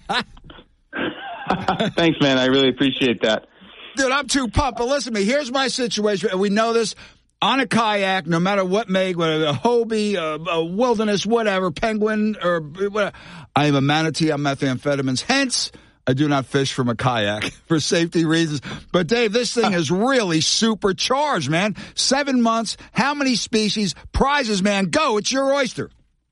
Thanks, man. I really appreciate that. Dude, I'm too pumped. But listen to me. Here's my situation. And we know this. On a kayak, no matter what make, whether a Hobie, a, a wilderness, whatever, penguin, or whatever, I am a manatee on methamphetamines. Hence, I do not fish from a kayak for safety reasons. But, Dave, this thing is really supercharged, man. Seven months. How many species? Prizes, man. Go. It's your oyster.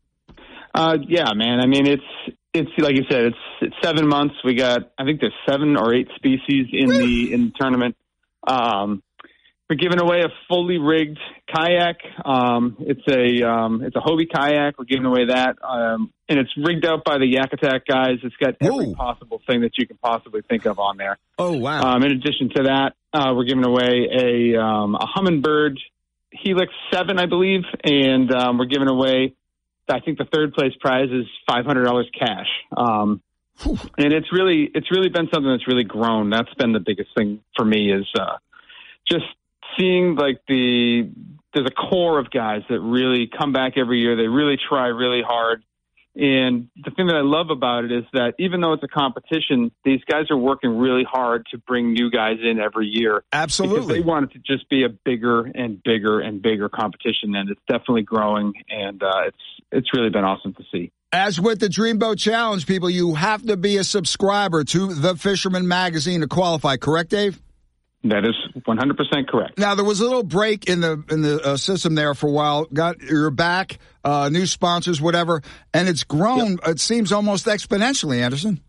Uh, yeah, man. I mean, it's... It's like you said. It's, it's seven months. We got, I think there's seven or eight species in the in the tournament. Um, we're giving away a fully rigged kayak. Um, it's a um, it's a Hobie kayak. We're giving away that, um, and it's rigged out by the Yak Attack guys. It's got every Ooh. possible thing that you can possibly think of on there. Oh wow! Um, in addition to that, uh, we're giving away a um, a Humminbird Helix seven, I believe, and um, we're giving away. I think the third place prize is five hundred dollars cash. Um, and it's really, it's really been something that's really grown. That's been the biggest thing for me is, uh, just seeing like the, there's a core of guys that really come back every year. They really try really hard. And the thing that I love about it is that even though it's a competition, these guys are working really hard to bring new guys in every year. Absolutely. Because they want it to just be a bigger and bigger and bigger competition, and it's definitely growing, and uh, it's it's really been awesome to see. As with the Dreamboat Challenge, people, you have to be a subscriber to the Fisherman Magazine to qualify, correct, Dave? That is one hundred percent correct. Now, there was a little break in the in the uh, system there for a while. Got you're back, uh, new sponsors, whatever, and it's grown. Yep. It seems almost exponentially, Anderson.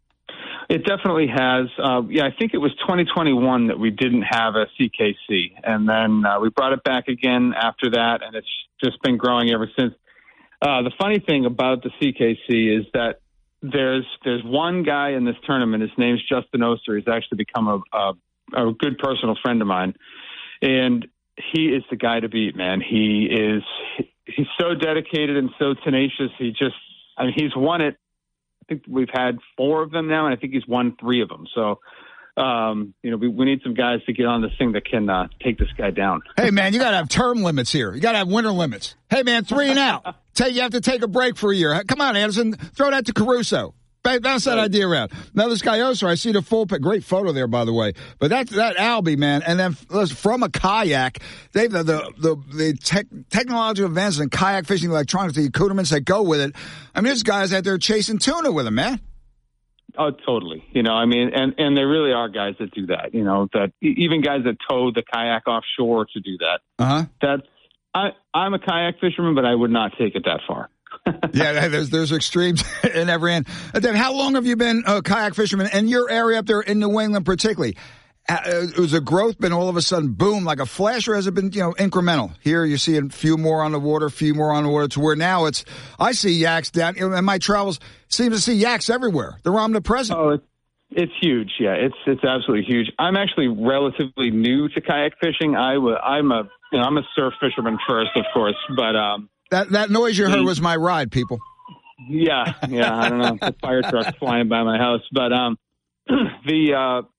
It definitely has. Uh, yeah, I think it was twenty twenty-one that we didn't have a C K C, and then uh, we brought it back again after that, and it's just been growing ever since. Uh, the funny thing about the C K C is that there's there's one guy in this tournament. His name's Justin Oster. He's actually become a, a a good personal friend of mine, and he is the guy to beat, man. He is, he's so dedicated and so tenacious. He just, I mean, he's won it. I think we've had four of them now, and I think he's won three of them. So, um, you know, we, we need some guys to get on this thing that can uh, take this guy down. Hey, man, you got to have term limits here. You got to have winter limits. Hey, man, three and out. Take, you have to take a break for a year. Come on, Anderson. Throw that to Caruso. Bounce that idea around. Now, this guy Oster, I see the full, great photo there, by the way. But that's that Albie, man. And then from a kayak, they've the the the, the tech, technological advances in kayak fishing, electronics, the accoutrements that go with it. I mean, there's guys out there chasing tuna with them, man. Oh, totally. You know, I mean, and, and there really are guys that do that, you know, that even guys that tow the kayak offshore to do that. Uh-huh. That's, I, I'm a kayak fisherman, but I would not take it that far. Yeah, there's there's extremes in every end. Uh, Dave, how long have you been a kayak fisherman in your area up there in New England particularly? Uh, was the growth been all of a sudden boom like a flash, or has it been, you know, incremental? Here you see a few more on the water, a few more on the water, to where now it's, I see yaks down, you know, in my travels, seem to see yaks everywhere. They're omnipresent. Oh, it's, it's huge. Yeah, it's it's absolutely huge. I'm actually relatively new to kayak fishing. I w- I'm a you know I'm a surf fisherman first, of course, but um. That that noise you heard was my ride, people. Yeah, yeah, I don't know. The fire truck's flying by my house. But, um, the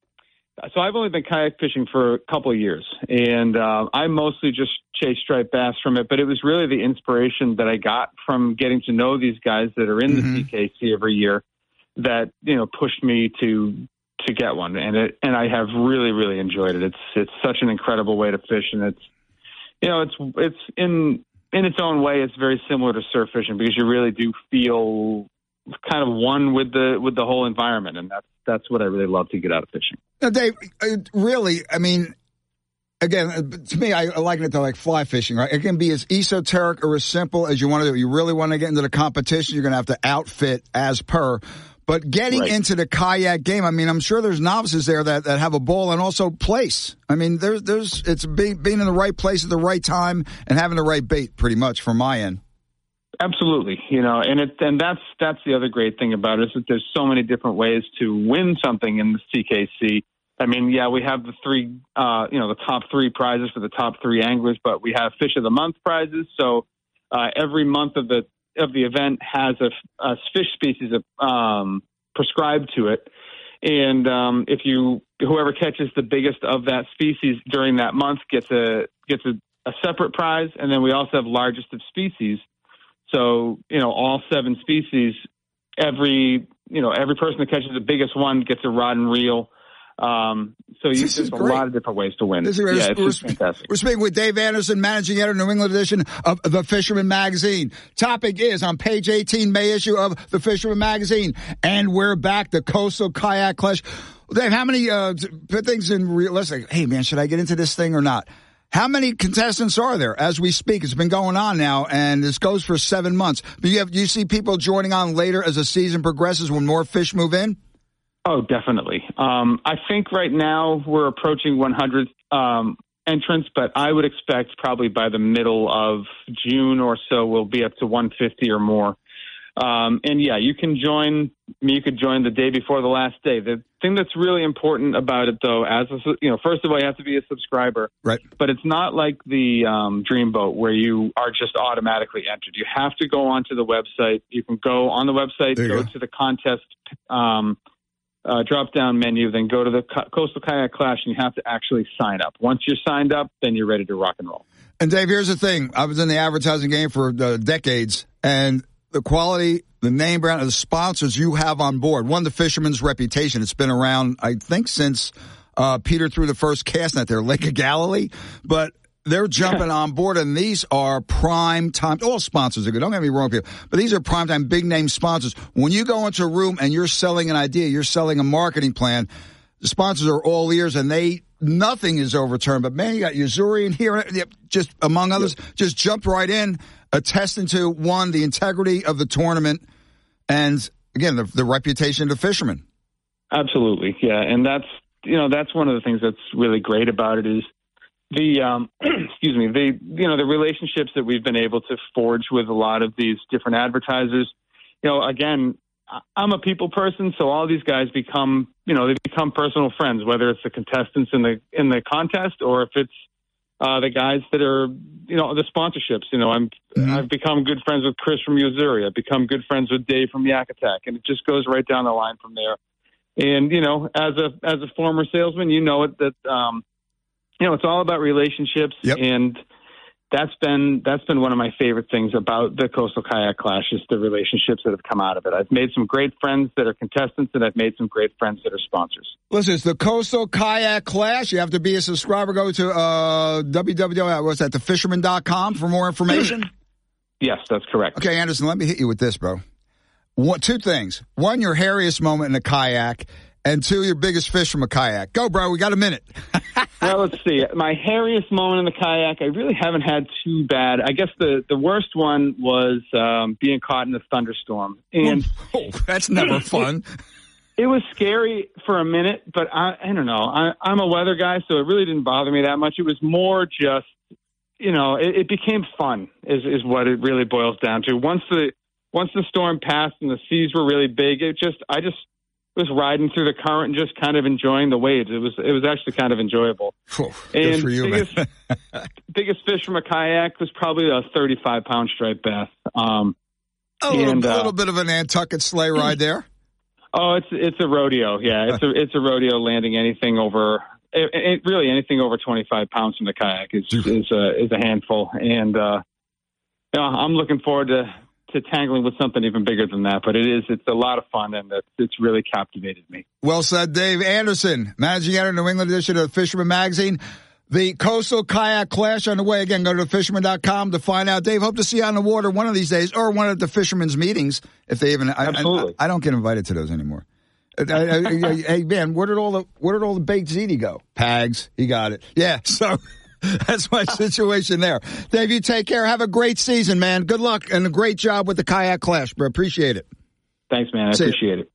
uh, so I've only been kayak fishing for a couple of years, and uh, I mostly just chase striped bass from it. But it was really the inspiration that I got from getting to know these guys that are in mm-hmm. the C K C every year that you know pushed me to to get one, and it and I have really really enjoyed it. It's it's such an incredible way to fish, and it's you know it's it's in in its own way it's very similar to surf fishing because you really do feel kind of one with the with the whole environment, and that's that's what I really love to get out of fishing. Now, Dave, really, I mean, again, to me, I liken it to like fly fishing, right? It can be as esoteric or as simple as you want to do. You really want to get into the competition, you're going to have to outfit as per. But getting right. into the kayak game, I mean, I'm sure there's novices there that, that have a ball and also place. I mean, there's there's it's being being in the right place at the right time and having the right bait, pretty much, from my end. Absolutely, you know, and it and that's that's the other great thing about it is that there's so many different ways to win something in the C K C. I mean, yeah, we have the three, uh, you know, the top three prizes for the top three anglers, but we have Fish of the Month prizes. So uh, every month of the of the event has a, a fish species um, prescribed to it, and um, if you whoever catches the biggest of that species during that month gets a gets a, a separate prize, and then we also have largest of species. So, you know, all seven species, every, you know, every person that catches the biggest one gets a rod and reel. Um, so you, there's a great. lot of different ways to win. This is yeah, it's we're, just fantastic. We're speaking with Dave Anderson, managing editor, New England edition of The Fisherman Magazine. Topic is on page eighteen, May issue of The Fisherman Magazine. And we're back, the Coastal Kayak Clash. Dave, how many, uh, put things in realistic, hey man, should I get into this thing or not? How many contestants are there as we speak? It's been going on now, and this goes for seven months. Do you, have, do you see people joining on later as the season progresses when more fish move in? Oh, definitely. Um, I think right now we're approaching one hundred um, entrants, but I would expect probably by the middle of June or so we'll be up to one hundred fifty or more. Um, and yeah, you can join. You could join the day before the last day. The thing that's really important about it, though, as a, you know, first of all, you have to be a subscriber. Right. But it's not like the um, Dreamboat where you are just automatically entered. You have to go onto the website. You can go on the website, go, go to the contest um, uh, drop-down menu, then go to the Coastal Kayak Clash, and you have to actually sign up. Once you're signed up, then you're ready to rock and roll. And Dave, here's the thing: I was in the advertising game for uh, decades, and the quality, the name brand, the sponsors you have on board. One, the Fisherman's Reputation. It's been around, I think, since uh, Peter threw the first cast net there, Lake of Galilee. But they're jumping on board, and these are prime time. All sponsors are good. Don't get me wrong, people. But these are prime time, big name sponsors. When you go into a room and you're selling an idea, you're selling a marketing plan, the sponsors are all ears, and they nothing is overturned. But, man, you got Uzuri in here, just among others, yep. just jumped right in. Attesting to, one, the integrity of the tournament, and, again, the, the reputation of the fishermen. Absolutely, yeah. And that's, you know, that's one of the things that's really great about it is the, um, excuse me, the, you know, the relationships that we've been able to forge with a lot of these different advertisers. You know, again, I'm a people person, so all these guys become, you know, they become personal friends, whether it's the contestants in the in the contest or if it's Uh, the guys that are, you know, the sponsorships. You know, I'm, mm-hmm. I've become good friends with Chris from Uzuri. I've become good friends with Dave from Yak Attack, and it just goes right down the line from there. And you know, as a as a former salesman, you know it that um, you know it's all about relationships, yep. and that's been that's been one of my favorite things about the Coastal Kayak Clash is the relationships that have come out of it. I've made some great friends that are contestants, and I've made some great friends that are sponsors. Listen, it's the Coastal Kayak Clash. You have to be a subscriber. Go to uh, w w w. What's that? the fisherman dot com for more information. Yes, that's correct. Okay, Anderson, let me hit you with this, bro. One, two things. One, your hairiest moment in a kayak, and two, your biggest fish from a kayak. Go, bro. We got a minute. Well, let's see. My hairiest moment in the kayak, I really haven't had too bad. I guess the, the worst one was um, being caught in a thunderstorm. And oh, that's never fun. It, it was scary for a minute, but I, I don't know. I, I'm a weather guy, so it really didn't bother me that much. It was more just, you know, it, it became fun is, is what it really boils down to. Once the once the storm passed and the seas were really big, it just I just was riding through the current and just kind of enjoying the waves. It was it was actually kind of enjoyable. Oh, good and for you, biggest, man. biggest fish from a kayak was probably a thirty-five pound striped bass. Um, a little, and, a uh, little bit of a Nantucket sleigh ride there. Oh, it's it's a rodeo. Yeah, it's a it's a rodeo. Landing anything over, it, it, really anything over twenty-five pounds from the kayak is is a is a handful. And uh, yeah, I'm looking forward to, to tangling with something even bigger than that. But it is it's a lot of fun, and it's, it's really captivated me. Well said, Dave Anderson, managing editor, New England edition of Fisherman Magazine. The Coastal Kayak Clash on the way. Again, go to fisherman dot com to find out. Dave, hope to see you on the water one of these days, or one of the fishermen's meetings, if they even. Absolutely. I, I, I don't get invited to those anymore. I, I, I, hey, man, where did all the where did all the baked ziti go? Pags, he got it. Yeah, so that's my situation there. Dave, you take care. Have a great season, man. Good luck and a great job with the Kayak Clash, bro. Appreciate it. Thanks, man. I See appreciate you. it.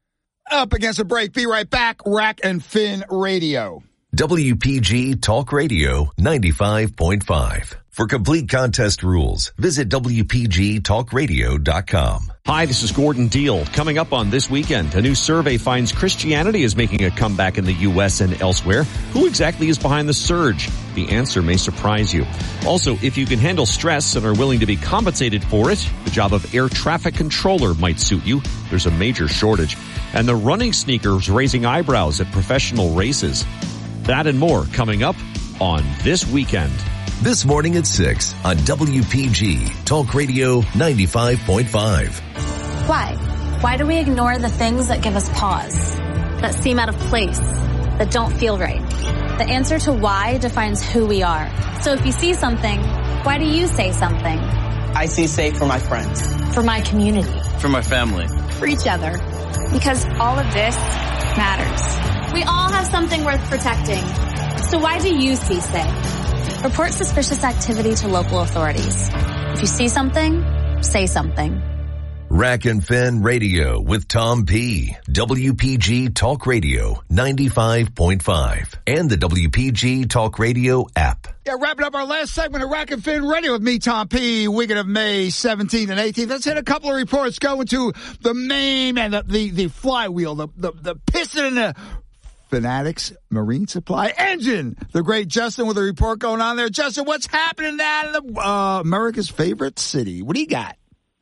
Up against a break. Be right back. Rack and Fin Radio. W P G Talk Radio ninety-five point five. For complete contest rules, visit W P G talk radio dot com. Hi, this is Gordon Deal. Coming up on This Weekend, a new survey finds Christianity is making a comeback in the U S and elsewhere. Who exactly is behind the surge? The answer may surprise you. Also, if you can handle stress and are willing to be compensated for it, the job of air traffic controller might suit you. There's a major shortage. And the running sneakers raising eyebrows at professional races. That and more coming up on This Weekend. This morning at six on W P G Talk Radio ninety-five point five. Why? Why do we ignore the things that give us pause, that seem out of place, that don't feel right? The answer to why defines who we are. So if you see something, why do you say something? I see safe for my friends. For my community. For my family. For each other. Because all of this matters. We all have something worth protecting. So why do you see safe? Report suspicious activity to local authorities. If you see something, say something. Rack and Fin Radio with Tom P. W P G Talk Radio ninety-five point five and the W P G Talk Radio app. Yeah, wrapping up our last segment of Rack and Fin Radio with me, Tom P. Weekend of May seventeenth and eighteenth. Let's hit a couple of reports going to the main and the, the, the flywheel, the, the, the piston and the Fanatics Marine Supply engine. The great Justin with a report going on there. Justin, what's happening down in the, uh, America's favorite city? What do you got?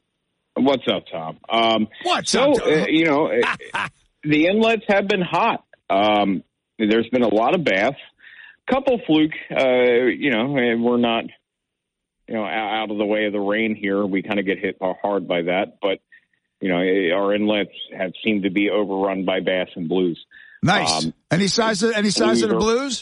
What's up, Tom? Um, What's so, up, Tom? Uh, you know, the inlets have been hot. Um, there's been a lot of baths. Couple fluke, uh, you know, we're not, you know, out of the way of the rain here. We kind of get hit hard by that. But, you know, our inlets have seemed to be overrun by bass and blues. Nice. Um, any size of, any size of the blues?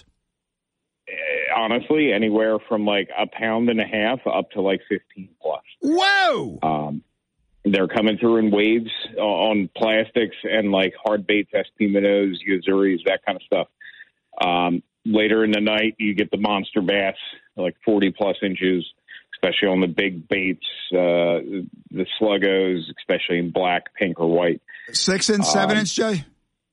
Uh, honestly, anywhere from like a pound and a half up to like fifteen plus. Whoa! Um, they're coming through in waves on plastics and like hard baits, S P minnows, Uzuris, that kind of stuff. Um, later in the night, you get the monster bass, like forty plus inches, especially on the big baits, uh, the sluggos, especially in black, pink, or white. Six inch, seven um, inch, Jay?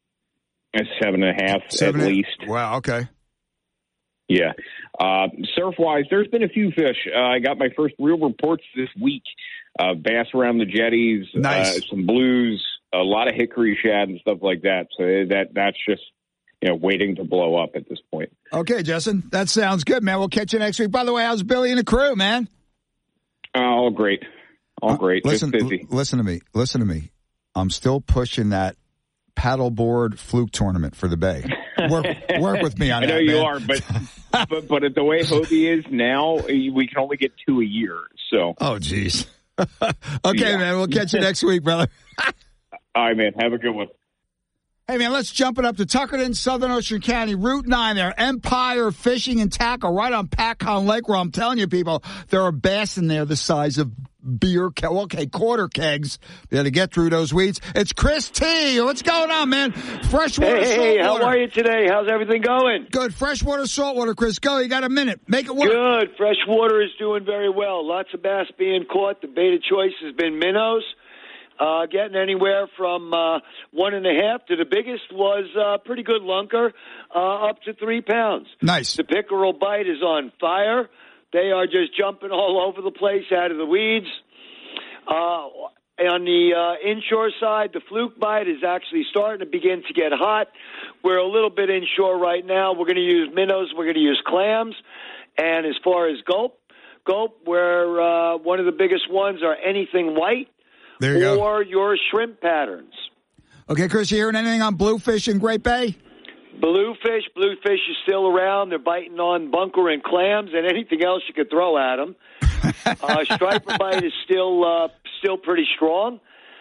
Seven and a half seven at and, least. Wow, okay. Yeah. Uh, surf-wise, there's been a few fish. Uh, I got my first real reports this week. Uh, bass around the jetties, nice. uh, some blues, a lot of hickory shad and stuff like that. So that that's just, you know, waiting to blow up at this point. Okay, Justin. That sounds good, man. We'll catch you next week. By the way, how's Billy and the crew, man? Uh, all great. All great. Uh, listen, just busy. L- listen to me. Listen to me. I'm still pushing that paddleboard fluke tournament for the Bay. Work, work with me on I that, know you man. are, but, but but at the way Hobie is now, we can only get two a year. So. Oh, geez. Okay, yeah. man. We'll catch you next week, brother. All right, man. Have a good one. Hey, man, let's jump it up to Tuckerton, Southern Ocean County, Route nine there. Empire Fishing and Tackle right on Patcon Lake, where I'm telling you, people, there are bass in there the size of beer, ke- okay, quarter kegs. They had to get through those weeds. It's Chris T. What's going on, man? Freshwater, hey, hey, saltwater. How are you today? How's everything going? Good. Freshwater, saltwater, Chris. Go. You got a minute. Make it work. Good. Freshwater is doing very well. Lots of bass being caught. The bait of choice has been minnows. Uh, getting anywhere from uh, one and a half to the biggest was uh, pretty good lunker, uh, up to three pounds. Nice. The pickerel bite is on fire. They are just jumping all over the place out of the weeds. Uh, on the uh, inshore side, the fluke bite is actually starting to begin to get hot. We're a little bit inshore right now. We're going to use minnows. We're going to use clams. And as far as gulp, gulp, where uh, one of the biggest ones are anything white. There you or go. your shrimp patterns. Okay, Chris, you hearing anything on bluefish in Great Bay? Bluefish, bluefish is still around. They're biting on bunker and clams and anything else you could throw at them. uh, striper bite is still uh, still pretty strong.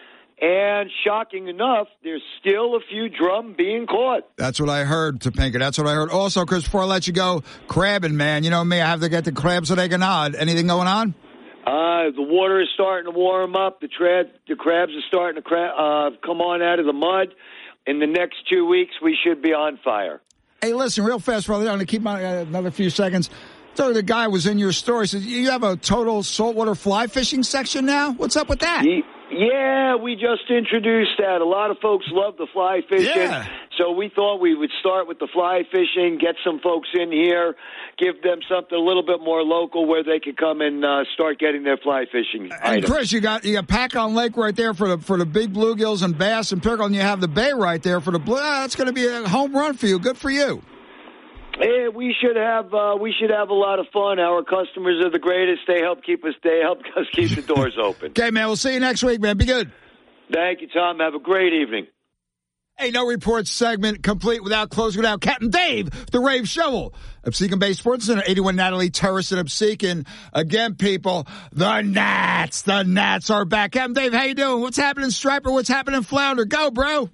And shocking enough, there's still a few drum being caught. That's what I heard, Topinka. That's what I heard. Also, Chris, before I let you go, crabbing, man. You know me, I have to get the crabs so they can nod. Anything going on? Uh, the water is starting to warm up. The, tra- the crabs are starting to cra- uh, come on out of the mud. In the next two weeks, we should be on fire. Hey, listen, real fast, brother. I'm going to keep my uh, another few seconds. So the guy was in your store. He says, you have a total saltwater fly fishing section now? What's up with that? Yeah, we just introduced that. A lot of folks love the fly fishing. Yeah. So we thought we would start with the fly fishing, get some folks in here, give them something a little bit more local where they could come and uh, start getting their fly fishing And items. Chris, you got you got Pack on Lake right there for the for the big bluegills and bass and pickerel, and you have the bay right there for the blue. Ah, that's going to be a home run for you. Good for you. Yeah, we should have uh, we should have a lot of fun. Our customers are the greatest. They help keep us. They help us keep the doors open. Okay, man. We'll see you next week, man. Be good. Thank you, Tom. Have a great evening. Hey, no reports segment complete without closing without Captain Dave, the Rave Shovel. Obsecon Bay Sports Center, eighty-one Natalie Terrace in Obsecon. Again, people, the Nats, the Nats are back. Captain Dave, how you doing? What's happening, Striper? What's happening, Flounder? Go, bro.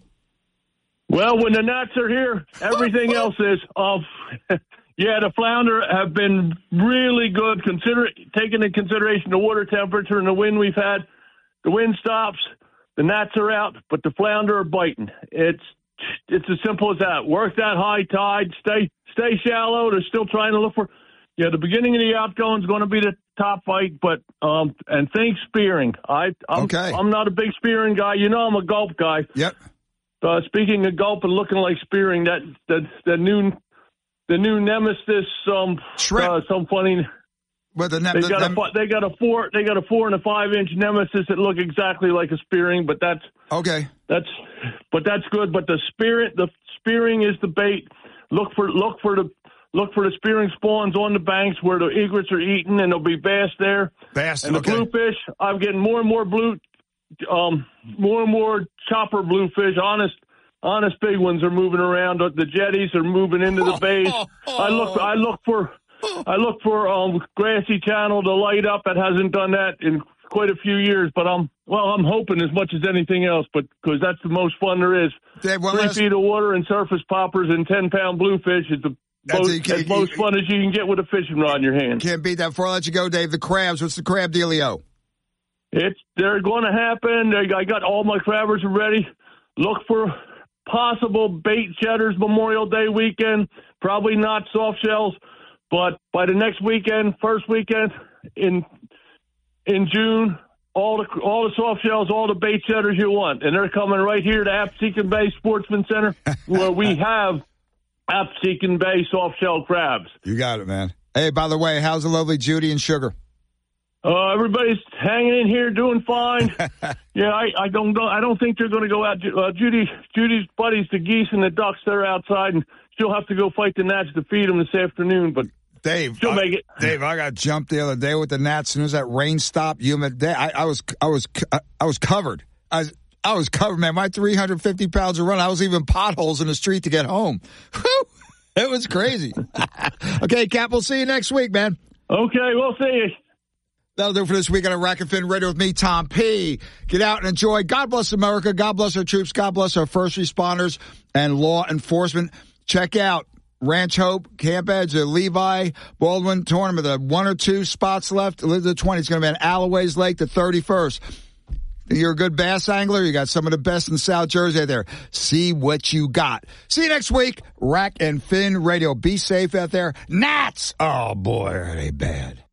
Well, when the Nats are here, everything else is off. Yeah, the flounder have been really good, consider taking into consideration the water temperature and the wind we've had. The wind stops, the gnats are out, but the flounder are biting. It's it's as simple as that. Work that high tide, stay stay shallow. They're still trying to look for. Yeah, the beginning of the outgoing is going to be the top fight, but um and think spearing. I I'm, okay. I'm not a big spearing guy. You know, I'm a gulp guy. Yep. Uh, speaking of gulp and looking like spearing, that that the new the new nemesis, um, uh, some funny. Well, the ne- they the, got the, a they got a four they got a four and a five inch nemesis that look exactly like a spearing, but that's okay. That's but that's good. But the spirit, the spearing is the bait. Look for look for the look for the spearing spawns on the banks where the egrets are eating, and there'll be bass there. Bass and the okay. bluefish. I'm getting more and more blue. Um, more and more chopper bluefish, honest, honest big ones are moving around. The jetties are moving into the bays. I look, I look for, I look for um, grassy channel to light up. It hasn't done that in quite a few years, but I'm well. I'm hoping as much as anything else, but because that's the most fun there is. Dave, Three last... feet of water and surface poppers and ten pound bluefish is the most, as most fun as you can get with a fishing rod in your hand. Can't beat that. Before I let you go, Dave, the crabs. What's the crab dealio? It's they're going to happen. I got all my crabbers ready. Look for possible bait cheddars Memorial Day weekend. Probably not soft shells, but by the next weekend, first weekend in in June, all the all the soft shells, all the bait cheddars you want, and they're coming right here to Absecon Bay Sportsman Center, where we have Absecon Bay soft shell crabs. You got it, man. Hey, by the way, how's the lovely Judy and Sugar? Uh, everybody's hanging in here, doing fine. yeah, I, I don't go. I don't think they're going to go out. Uh, Judy, Judy's buddies, the geese and the ducks, they're outside, and she'll have to go fight the gnats to feed them this afternoon. But Dave, she'll I, make it. Dave, I got jumped the other day with the gnats. As soon as that rain stopped, humid day, I, I was, I was, I was covered. I, I was covered, man. My three hundred fifty pounds of run, I was even potholes in the street to get home. Whew, it was crazy. Okay, Cap, we'll see you next week, man. Okay, we'll see you. That'll do it for this week on a Rack and Fin Radio with me, Tom P. Get out and enjoy. God bless America. God bless our troops. God bless our first responders and law enforcement. Check out Ranch Hope, Camp Edge, the Levi Baldwin tournament. The one or two spots left. The twenty. It's going to be on Alloways Lake the thirty-first. You're a good bass angler. You got some of the best in South Jersey there. See what you got. See you next week. Rack and Fin Radio. Be safe out there. Gnats. Oh, boy, are they bad.